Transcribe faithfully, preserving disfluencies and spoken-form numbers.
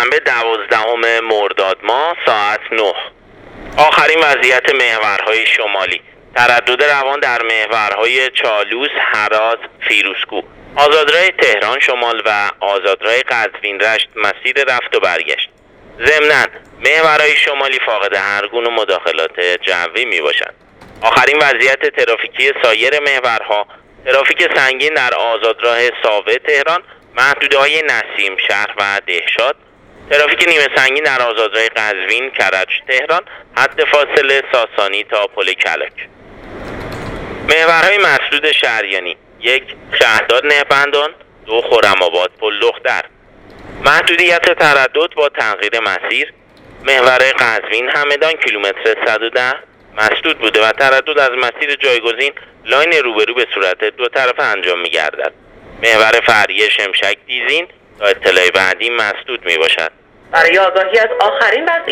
سهشنبه دوازدهم مرداد ماه ساعت نه. آخرین وضعیت محورهای شمالی: تردد روان در محورهای چالوس، هرات، فیروزکوه، آزادراه تهران شمال و آزادراه قزوین رشت مسیر رفت و برگشت. ضمناً محورهای شمالی فاقد هر گونه مداخلات جوی می باشند. آخرین وضعیت ترافیکی سایر محورها: ترافیک سنگین در آزادراه ساوه تهران، محدوده‌های نسیم شهر و دهشاد، ترافیک نیمه سنگین در آزادراه قزوین، کرج تهران، حد فاصله ساسانی تا پل کلک. محورهای مسدود شهریانی: یک شهرداد نهبندان، دو خرم‌آباد پل لخدر. محدودیت تردد با تغییر مسیر: محور قزوین همدان کیلومتر صد و ده مسدود بوده و تردد از مسیر جایگزین لاین روبرو به صورت دو طرفه انجام می گردد. محور فرعی شمشک دیزین تا اطلاع بعدی مسدود می باشد. برای آگاهی از آخرین وضعیت